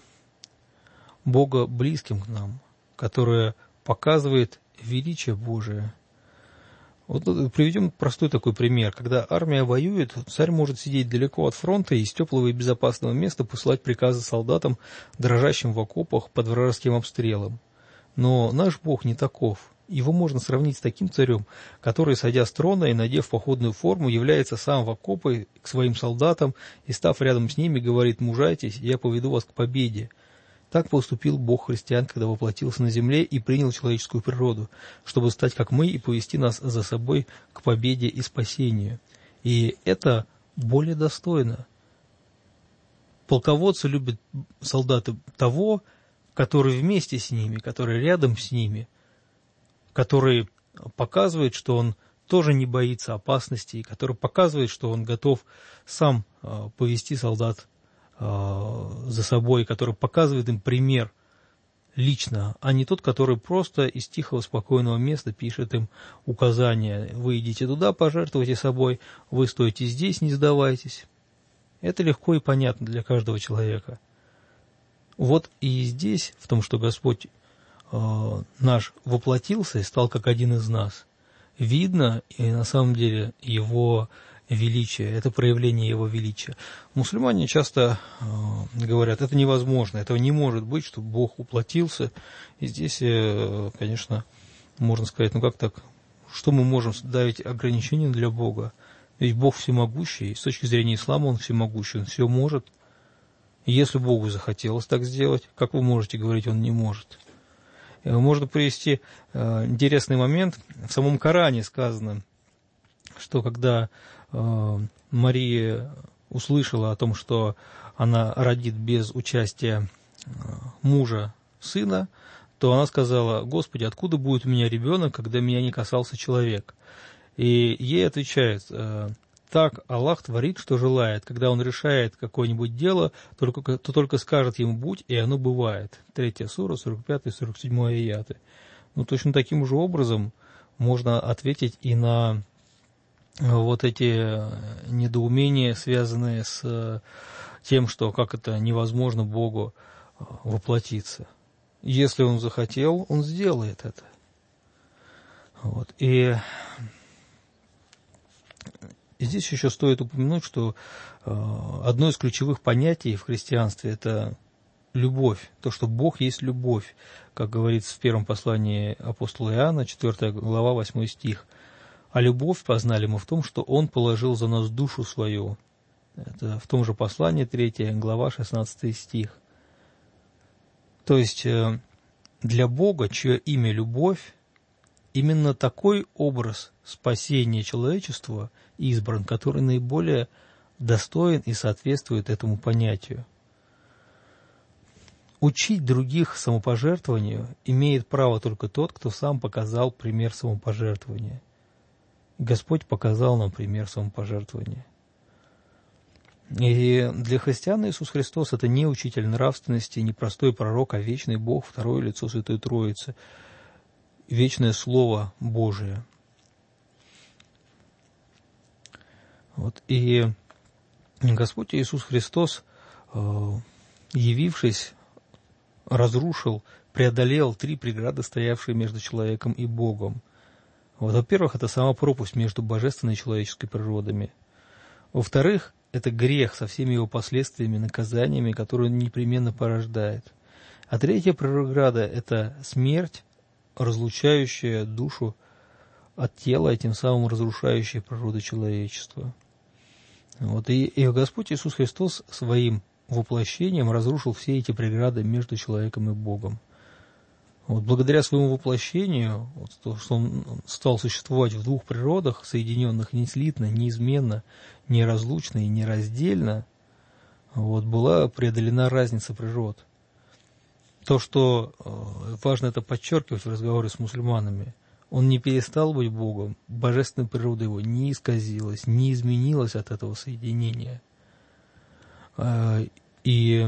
Бога близким к нам, которое показывает величие Божие. Вот приведем простой такой пример. Когда армия воюет, царь может сидеть далеко от фронта и из теплого и безопасного места посылать приказы солдатам, дрожащим в окопах под вражеским обстрелом. Но наш Бог не таков. Его можно сравнить с таким царем, который, сойдя с трона и надев походную форму, является сам в окопы к своим солдатам и, став рядом с ними, говорит: «Мужайтесь, я поведу вас к победе». Так поступил Бог христиан, когда воплотился на земле и принял человеческую природу, чтобы стать как мы и повести нас за собой к победе и спасению. И это более достойно. Полководцы любят солдаты того, который вместе с ними, который рядом с ними, который показывает, что он тоже не боится опасностей, который показывает, что он готов сам повести солдат за собой, который показывает им пример лично, а не тот, который просто из тихого, спокойного места пишет им указания. Вы идите туда, пожертвуйте собой, вы стойте здесь, не сдавайтесь. Это легко и понятно для каждого человека. Вот и здесь, в том, что Господь наш воплотился и стал как один из нас, видно и на самом деле Его величие, это проявление Его величия. Мусульмане часто говорят, это невозможно, этого не может быть, чтобы Бог воплотился. И здесь, конечно, можно сказать, ну как так, что мы можем ставить ограничения для Бога? Ведь Бог всемогущий, и с точки зрения ислама Он всемогущий, Он все может. И если Богу захотелось так сделать, как вы можете говорить, Он не может? Можно привести интересный момент. В самом Коране сказано, что когда Мария услышала о том, что она родит без участия мужа сына, то она сказала: «Господи, откуда будет у меня ребенок, когда меня не касался человек?» И ей отвечает: так Аллах творит, что желает. Когда Он решает какое-нибудь дело, то только скажет ему «будь», и оно бывает. 3 сура, 45-47 аяты. Ну, точно таким же образом можно ответить и на вот эти недоумения, связанные с тем, что как это невозможно Богу воплотиться. Если Он захотел, Он сделает это. Вот. И здесь еще стоит упомянуть, что одно из ключевых понятий в христианстве – это любовь, то, что Бог есть любовь, как говорится в первом послании апостола Иоанна, 4 глава, 8 стих. А любовь познали мы в том, что Он положил за нас душу свою. Это в том же послании, 3 глава, 16 стих. То есть для Бога, чье имя любовь, именно такой образ спасения человечества избран, который наиболее достоин и соответствует этому понятию. Учить других самопожертвованию имеет право только тот, кто сам показал пример самопожертвования. Господь показал нам пример самопожертвования. И для христиан Иисус Христос – это не учитель нравственности, не простой пророк, а вечный Бог, второе лицо Святой Троицы, вечное Слово Божие. Вот. И Господь Иисус Христос, явившись, разрушил, преодолел 3 преграды, стоявшие между человеком и Богом. Вот, во-первых, это сама пропасть между божественной и человеческой природами. Во-вторых, это грех со всеми его последствиями, наказаниями, которые он непременно порождает. А третья преграда – это смерть, разлучающая душу от тела и тем самым разрушающая природу человечества. Вот, и Господь Иисус Христос своим воплощением разрушил все эти преграды между человеком и Богом. Вот, благодаря своему воплощению, вот, то, что Он стал существовать в 2 природах, соединенных неслитно, неизменно, неразлучно и нераздельно, вот, была преодолена разница природ. То, что важно это подчеркивать в разговоре с мусульманами, Он не перестал быть Богом, божественная природа Его не исказилась, не изменилась от этого соединения. И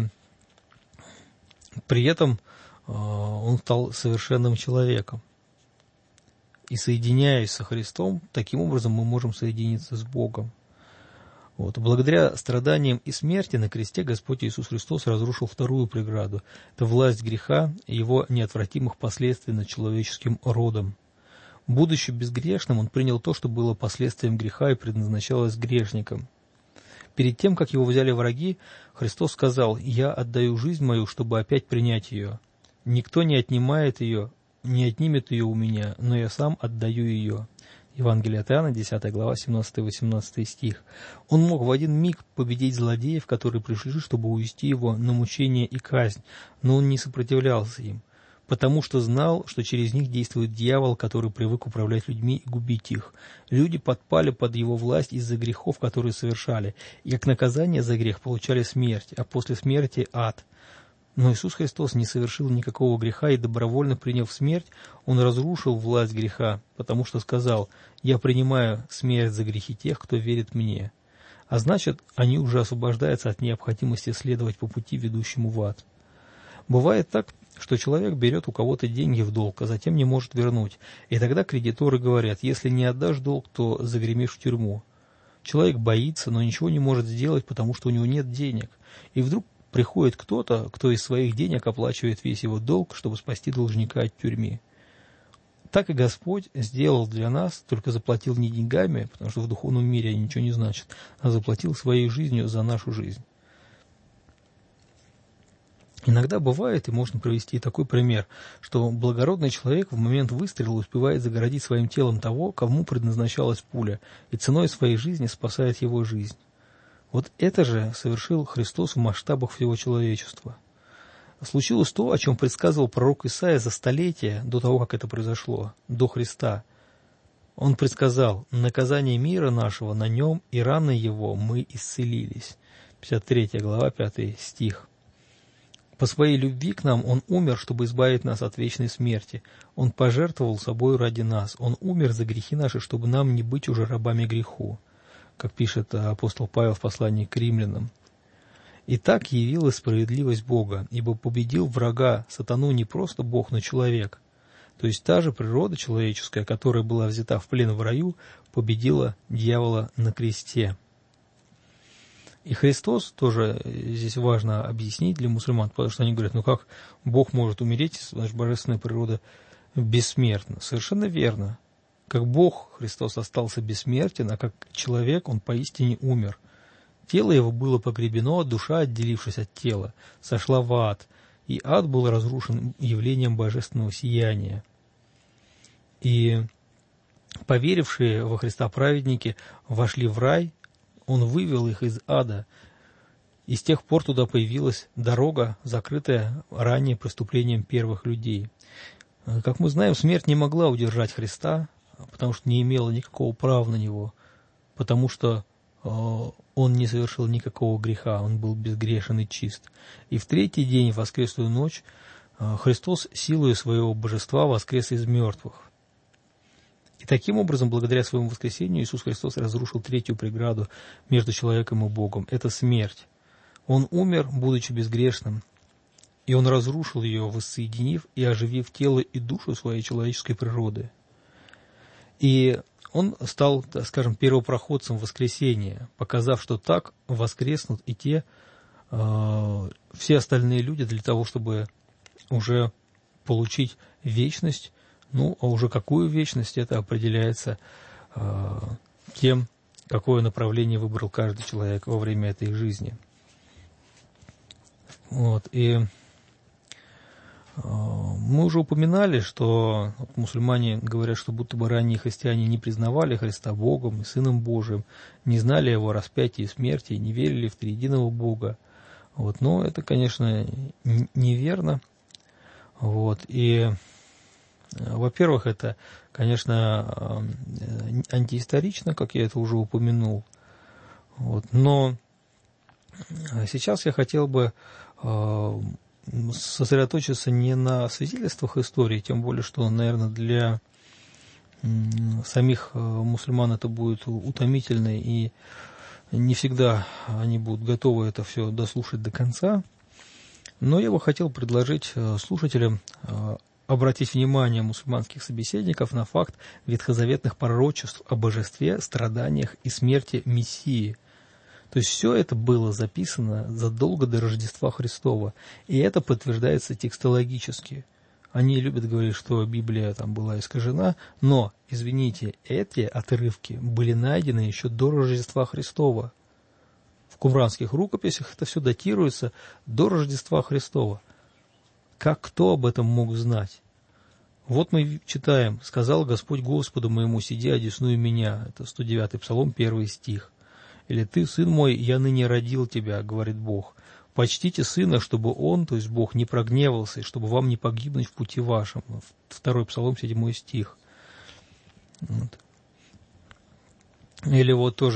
при этом Он стал совершенным человеком. И соединяясь со Христом, таким образом мы можем соединиться с Богом. Вот. Благодаря страданиям и смерти на кресте Господь Иисус Христос разрушил 2-ю преграду. Это власть греха и его неотвратимых последствий над человеческим родом. Будучи безгрешным, Он принял то, что было последствием греха и предназначалось грешникам. Перед тем, как Его взяли враги, Христос сказал: «Я отдаю жизнь мою, чтобы опять принять ее. Никто не отнимает ее, не отнимет ее у меня, но я сам отдаю ее». Евангелие от Иоанна, 10 глава, 17-18 стих. Он мог в один миг победить злодеев, которые пришли, чтобы увести Его на мучение и казнь, но Он не сопротивлялся им, потому что знал, что через них действует дьявол, который привык управлять людьми и губить их. Люди подпали под его власть из-за грехов, которые совершали, и как наказание за грех получали смерть, а после смерти – ад. Но Иисус Христос не совершил никакого греха, и добровольно приняв смерть, Он разрушил власть греха, потому что сказал: «Я принимаю смерть за грехи тех, кто верит мне». А значит, они уже освобождаются от необходимости следовать по пути, ведущему в ад. Бывает так, что человек берет у кого-то деньги в долг, а затем не может вернуть, и тогда кредиторы говорят: «Если не отдашь долг, то загремишь в тюрьму». Человек боится, но ничего не может сделать, потому что у него нет денег. И вдруг приходит кто-то, кто из своих денег оплачивает весь его долг, чтобы спасти должника от тюрьмы. Так и Господь сделал для нас, только заплатил не деньгами, потому что в духовном мире они ничего не значат, а заплатил своей жизнью за нашу жизнь. Иногда бывает, и можно привести такой пример, что благородный человек в момент выстрела успевает загородить своим телом того, кому предназначалась пуля, и ценой своей жизни спасает его жизнь. Вот это же совершил Христос в масштабах всего человечества. Случилось то, о чем предсказывал пророк Исаия за столетия до того, как это произошло, до Христа. Он предсказал: «Наказание мира нашего на нем, и раны его мы исцелились». 53 глава, 5 стих. По своей любви к нам Он умер, чтобы избавить нас от вечной смерти. Он пожертвовал собой ради нас. Он умер за грехи наши, чтобы нам не быть уже рабами греху, как пишет апостол Павел в послании к римлянам. И так явилась справедливость Бога, ибо победил врага, сатану, не просто Бог, но человек. То есть та же природа человеческая, которая была взята в плен в раю, победила дьявола на кресте. И Христос тоже здесь важно объяснить для мусульман, потому что они говорят: ну как Бог может умереть, наша божественная природа бессмертна? Совершенно верно. Как Бог, Христос остался бессмертен, а как человек Он поистине умер. Тело его было погребено, а душа, отделившись от тела, сошла в ад, и ад был разрушен явлением божественного сияния. И поверившие во Христа праведники вошли в рай, Он вывел их из ада, и с тех пор туда появилась дорога, закрытая ранее преступлением первых людей. Как мы знаем, смерть не могла удержать Христа, потому что не имела никакого права на Него, потому что Он не совершил никакого греха, Он был безгрешен и чист. И в третий день, в воскресную ночь, Христос силою своего божества воскрес из мертвых. И таким образом, благодаря своему воскресению, Иисус Христос разрушил третью преграду между человеком и Богом. Это смерть. Он умер, будучи безгрешным, и Он разрушил ее, воссоединив и оживив тело и душу своей человеческой природы. И Он стал, так скажем, первопроходцем воскресения, показав, что так воскреснут и те, все остальные люди для того, чтобы уже получить вечность. Ну, а уже какую вечность, это определяется тем, какое направление выбрал каждый человек во время этой жизни. Вот, и мы уже упоминали, что мусульмане говорят, что будто бы ранние христиане не признавали Христа Богом и Сыном Божиим, не знали о Его распятии и смерти, не верили в триединого Бога. Вот, но это, конечно, неверно. Вот, и, во-первых, это, конечно, антиисторично, как я это уже упомянул. Вот, но сейчас я хотел бы сосредоточиться не на свидетельствах истории, тем более, что, наверное, для самих мусульман это будет утомительно, и не всегда они будут готовы это все дослушать до конца. Но я бы хотел предложить слушателям обратить внимание мусульманских собеседников на факт ветхозаветных пророчеств о божестве, страданиях и смерти Мессии. То есть все это было записано задолго до Рождества Христова, и это подтверждается текстологически. Они любят говорить, что Библия там была искажена, но, извините, эти отрывки были найдены еще до Рождества Христова. В кумранских рукописях это все датируется до Рождества Христова. Как кто об этом мог знать? Вот мы читаем: «Сказал Господь Господу моему, сиди одесную меня». Это 109-й Псалом, 1 стих. Или «Ты, сын мой, я ныне родил тебя», говорит Бог. «Почтите сына, чтобы он, то есть Бог, не прогневался, и чтобы вам не погибнуть в пути вашем». 2 Псалом, 7 стих. Вот. Или вот тоже: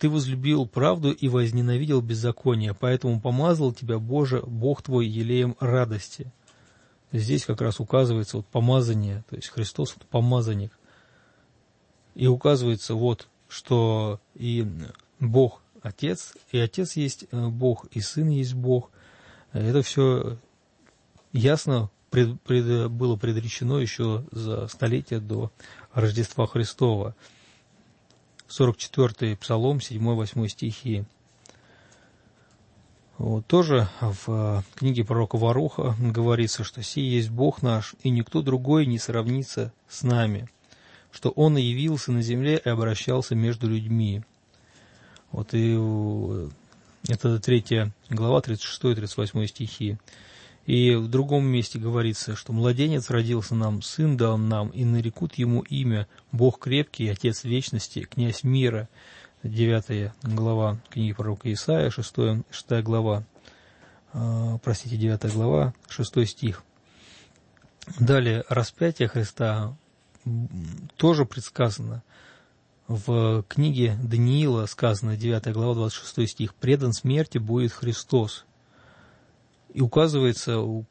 Ты возлюбил правду и возненавидел беззаконие, поэтому помазал тебя, Боже, Бог твой, елеем радости. Здесь как раз указывается вот помазание, то есть Христос вот помазанник. И указывается вот, что и Бог Отец, и Отец есть Бог, и Сын есть Бог. Это все ясно было предречено еще за столетия до Рождества Христова. 44-й Псалом, 7-8 стихи. Вот, тоже в книге пророка Варуха говорится, что «Сей есть Бог наш, и никто другой не сравнится с нами, что Он явился на земле и обращался между людьми». Вот и это 3 глава, 36-38 стихи. И в другом месте говорится, что «Младенец родился нам, сын дан нам, и нарекут ему имя Бог крепкий, Отец вечности, князь мира». 9 глава книги пророка Исаия, 6 глава, 9 глава, 6 стих. Далее, распятие Христа тоже предсказано. В книге Даниила сказано, 9 глава, 26 стих, «Предан смерти будет Христос». И указывается у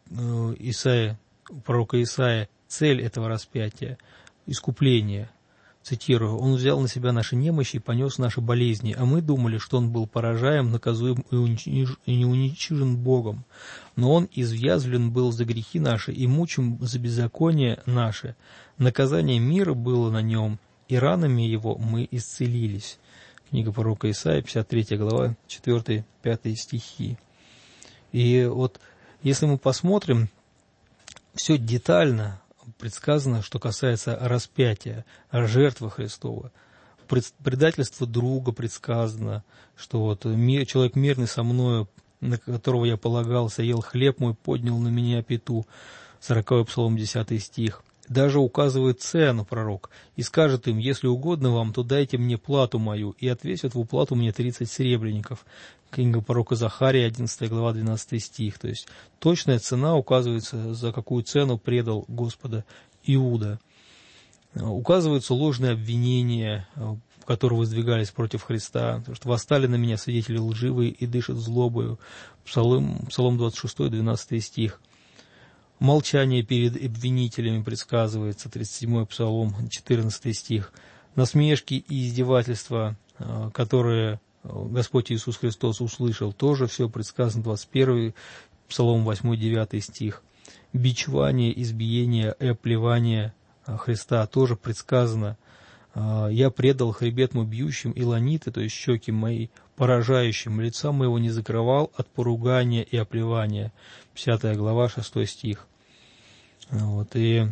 пророка Исаия цель этого распятия – искупление. Цитирую, «Он взял на себя наши немощи и понес наши болезни, а мы думали, что Он был поражаем, наказуем и не уничижен Богом. Но Он извязвлен был за грехи наши и мучим за беззаконие наше. Наказание мира было на Нем, и ранами Его мы исцелились». Книга пророка Исаия, 53 глава, 4-5 стихи. И вот если мы посмотрим, все детально предсказано, что касается распятия, жертвы Христова. Предательство друга предсказано, что вот человек мирный со мною, на которого я полагался, ел хлеб мой, поднял на меня пяту. 40 Псалом, 10 стих. Даже указывает цену пророк, и скажет им, если угодно вам, то дайте мне плату мою, и отвесят в уплату мне 30 серебряников. Книга пророка Захария, 11 глава, 12 стих. То есть точная цена указывается, за какую цену предал Господа Иуда. Указываются ложные обвинения, которые воздвигались против Христа, потому что восстали на меня свидетели лживые и дышат злобою. Псалом 26, 12 стих. Молчание перед обвинителями предсказывается, 37-й Псалом, 14 стих. Насмешки и издевательства, которые Господь Иисус Христос услышал, тоже все предсказано, 21-й Псалом, 8-9 стих. Бичевание, избиение и оплевание Христа тоже предсказано. «Я предал хребет мой бьющим и ланиты, то есть щеки мои, поражающим, лица моего не закрывал от поругания и оплевания». 50 глава, 6 стих. Вот, и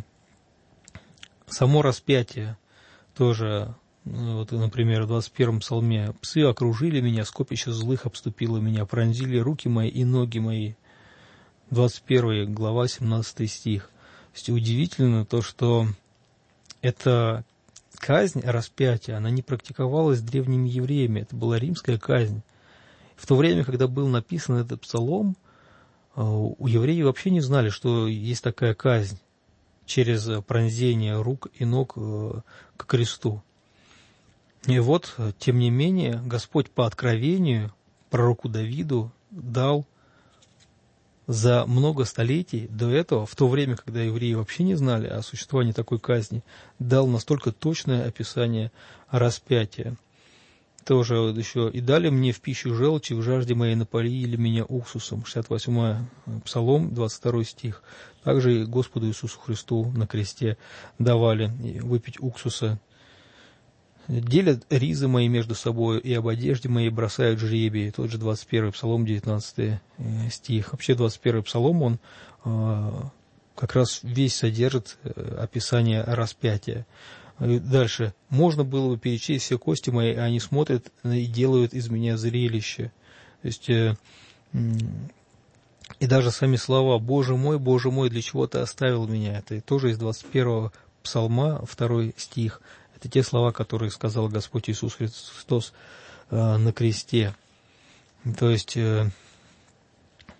само распятие тоже, вот, например, в 21-м псалме: «Псы окружили меня, скопище злых обступило меня, пронзили руки мои и ноги мои». 21 глава, 17 стих. То есть удивительно то, что эта казнь распятия, она не практиковалась древними евреями, это была римская казнь. В то время, когда был написан этот псалом, у евреев вообще не знали, что есть такая казнь через пронзение рук и ног к кресту. И вот, тем не менее, Господь по откровению пророку Давиду дал за много столетий до этого, в то время, когда евреи вообще не знали о существовании такой казни, дал настолько точное описание распятия. Тоже вот еще: «И дали мне в пищу желчи, в жажде моей напоили меня уксусом». 68 Псалом, 22 стих. Также и Господу Иисусу Христу на кресте давали выпить уксуса. «Делят ризы мои между собой, и об одежде моей бросают жребий». Тот же 21 Псалом, 19 стих. Вообще 21 Псалом, он как раз весь содержит описание распятия. Дальше. «Можно было бы перечесть все кости мои, а они смотрят и делают из меня зрелище». То есть, и даже сами слова «Боже мой, для чего ты оставил меня?» Это тоже из 21 Псалма, 2 стих. Это те слова, которые сказал Господь Иисус Христос на кресте. То есть,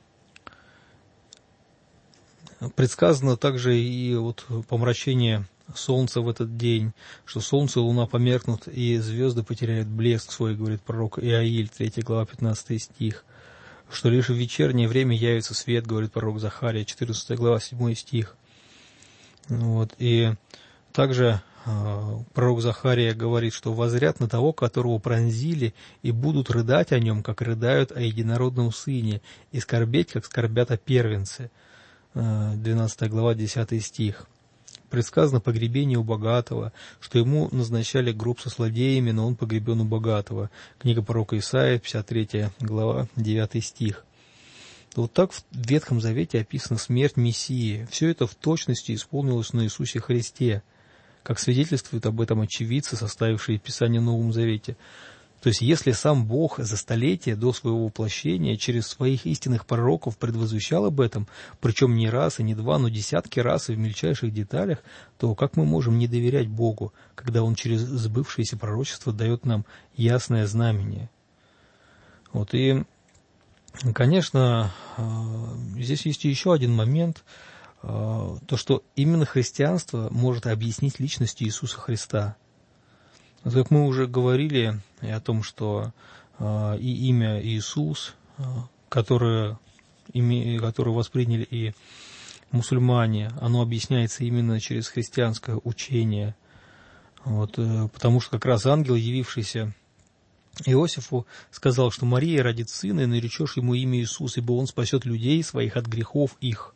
предсказано также и вот помрачение солнца в этот день, что солнце и луна померкнут, и звезды потеряют блеск свой, говорит пророк Иаиль, 3 глава, 15 стих. Что лишь в вечернее время явится свет, говорит пророк Захария, 14 глава, 7 стих. Вот. И также пророк Захария говорит, что воззрят на того, которого пронзили, и будут рыдать о нем, как рыдают о единородном сыне, и скорбеть, как скорбят о первенце. 12 глава, 10 стих. Предсказано погребение у богатого, что ему назначали гроб со злодеями, но он погребен у богатого. Книга пророка Исаия, 53 глава, 9 стих. Вот так в Ветхом Завете описана смерть Мессии. Все это в точности исполнилось на Иисусе Христе, как свидетельствуют об этом очевидцы, составившие Писание в Новом Завете. То есть, если сам Бог за столетия до своего воплощения через своих истинных пророков предвозвещал об этом, причем не раз и не два, но десятки раз и в мельчайших деталях, то как мы можем не доверять Богу, когда Он через сбывшееся пророчество дает нам ясное знамение? Вот, и, конечно, здесь есть еще один момент, то, что именно христианство может объяснить личность Иисуса Христа. Как мы уже говорили о том, что и имя Иисус, которое восприняли и мусульмане, оно объясняется именно через христианское учение. Вот, потому что как раз ангел, явившийся Иосифу, сказал, что Мария родит сына, и наречешь ему имя Иисус, ибо он спасет людей своих от грехов их.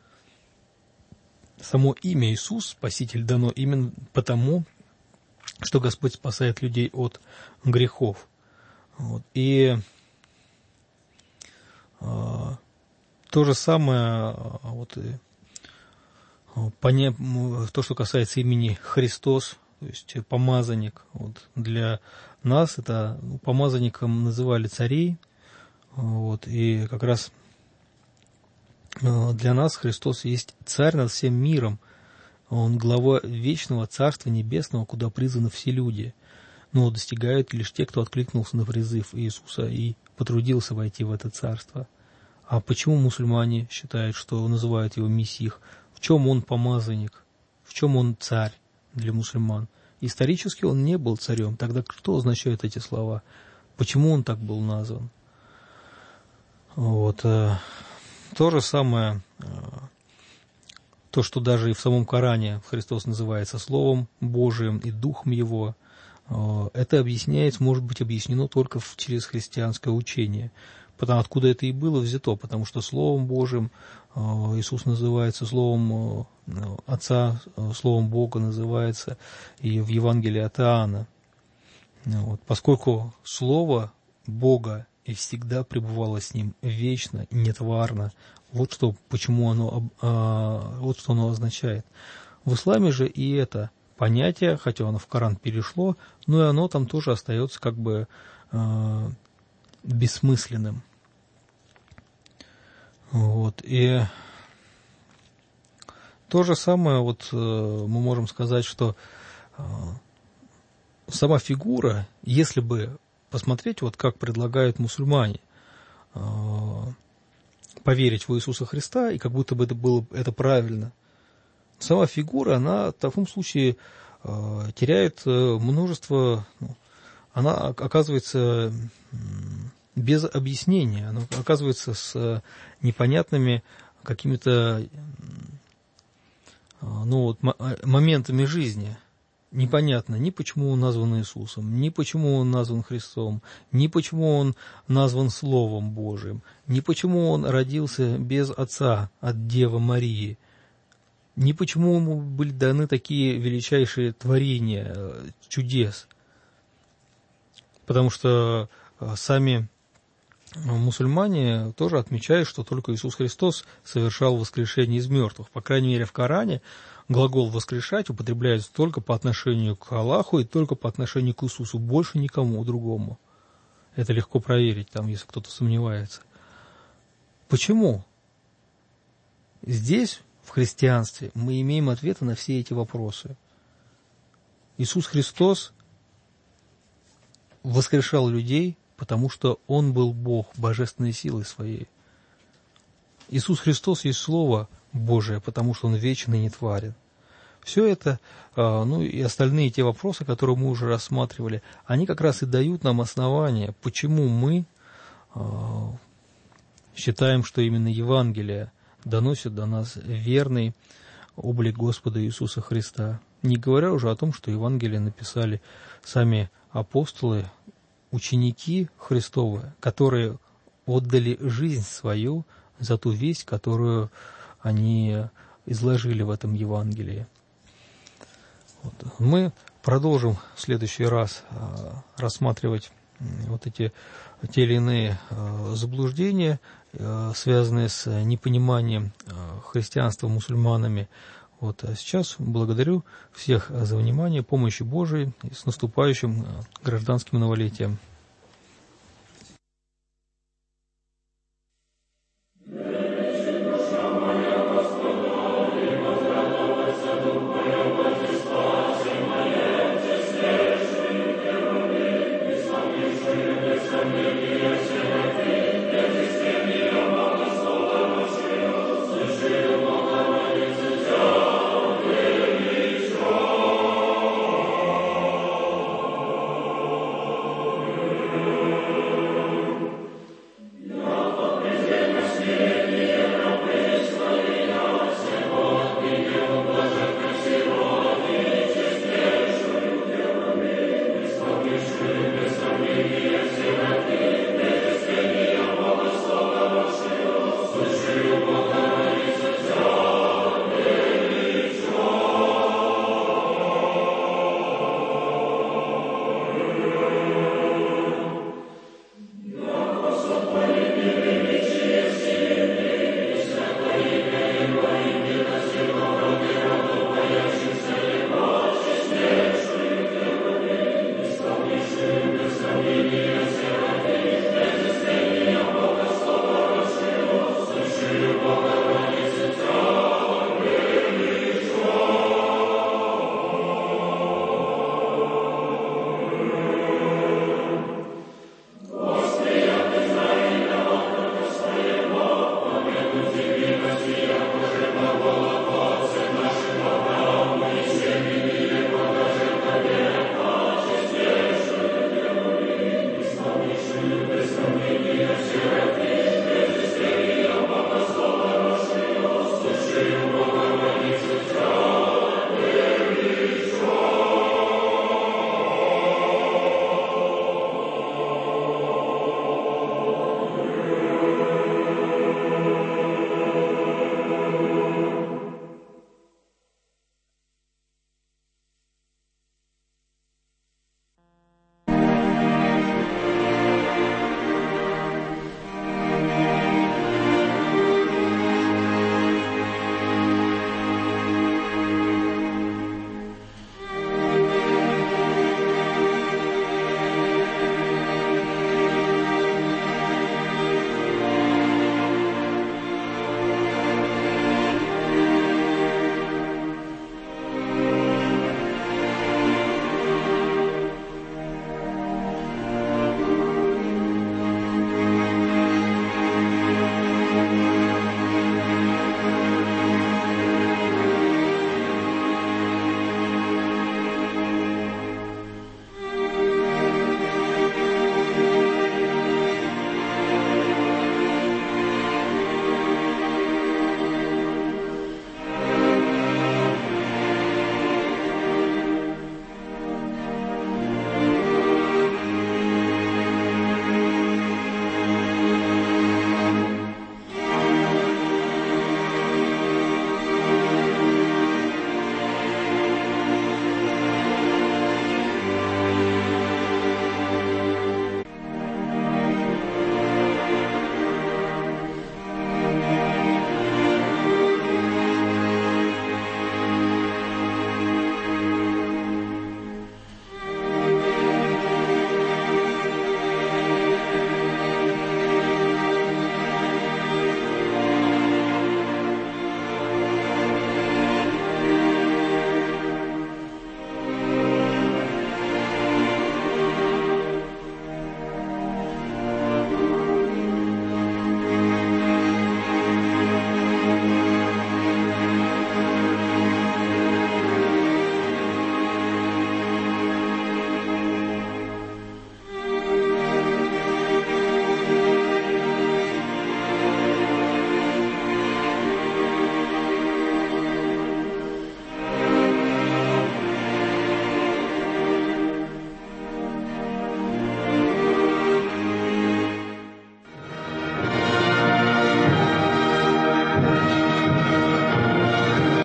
Само имя Иисус, Спаситель, дано именно потому, что Господь спасает людей от грехов. Вот. И то же самое, то, что касается имени Христос, то есть помазанник. Вот. Для нас это помазанником называли царей, вот. И как раз для нас Христос есть царь над всем миром. Он глава вечного Царства Небесного, куда призваны все люди. Но достигают лишь те, кто откликнулся на призыв Иисуса и потрудился войти в это царство. А почему мусульмане считают, что называют его Мессих? В чем он помазанник? В чем он царь для мусульман? Исторически он не был царем. Тогда что означают эти слова? Почему он так был назван? Вот. То же самое... То, что даже и в самом Коране Христос называется Словом Божиим и Духом Его, это объясняется, может быть объяснено только через христианское учение. Потому откуда это и было взято, потому что Словом Божиим Иисус называется, Словом Отца, Словом Бога называется и в Евангелии от Иоанна. Вот. Поскольку Слово Бога и всегда пребывало с Ним вечно, нетварно, вот что оно означает. В исламе же и это понятие, хотя оно в Коран перешло, но и оно там тоже остается как бы бессмысленным. Вот. И то же самое мы можем сказать, что сама фигура, если бы посмотреть, как предлагают мусульмане, поверить в Иисуса Христа, и как будто бы это правильно. Сама фигура, она в таком случае теряет множество, она оказывается без объяснения, она оказывается с непонятными какими-то моментами жизни. Непонятно ни почему он назван Иисусом, ни почему он назван Христом, ни почему он назван Словом Божиим, ни почему он родился без отца от Девы Марии, ни почему ему были даны такие величайшие творения, чудес. Потому что сами мусульмане тоже отмечают, что только Иисус Христос совершал воскрешение из мертвых. По крайней мере, в Коране глагол «воскрешать» употребляется только по отношению к Аллаху и только по отношению к Иисусу, больше никому другому. Это легко проверить, если кто-то сомневается. Почему? Здесь, в христианстве, мы имеем ответы на все эти вопросы. Иисус Христос воскрешал людей, потому что Он был Бог, божественной силой Своей. Иисус Христос есть Слово Божие, потому что Он вечен и нетварен. Все это, ну и остальные те вопросы, которые мы уже рассматривали, они как раз и дают нам основания, почему мы считаем, что именно Евангелие доносит до нас верный облик Господа Иисуса Христа. Не говоря уже о том, что Евангелие написали сами апостолы, ученики Христовы, которые отдали жизнь свою за ту весть, которую они изложили в этом Евангелии. Вот. Мы продолжим в следующий раз рассматривать вот те или иные заблуждения, связанные с непониманием христианства мусульманами. Вот. А сейчас благодарю всех за внимание, помощи Божией и с наступающим гражданским новолетием.